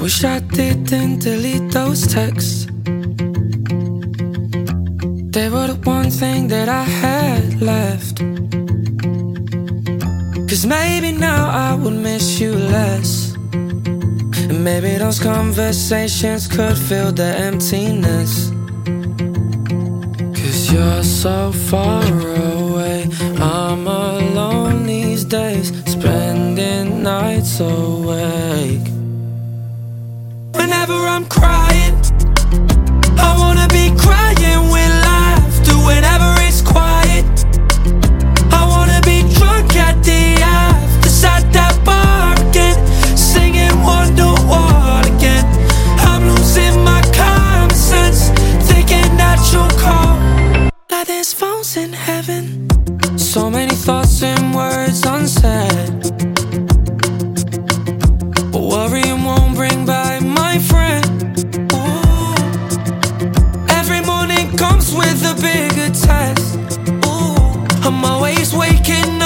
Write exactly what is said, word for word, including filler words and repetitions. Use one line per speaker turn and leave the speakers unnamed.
Wish I didn't delete those texts. They were the one thing that I had left. Cause maybe now I would miss you less. And maybe those conversations could fill the emptiness. Cause you're so far away, I'm alone these days, spending nights awake. Whenever I'm crying, I wanna be crying with laughter. Whenever it's quiet, I wanna be drunk at the afters at that bar again, singing Wonderwall again. I'm losing my common sense, thinking that you'll call. Now there's phones in heaven, so many thoughts and words unsaid. But worrying won't bring back my friend. Ooh. Every morning comes with a bigger test. Ooh. I'm always waking up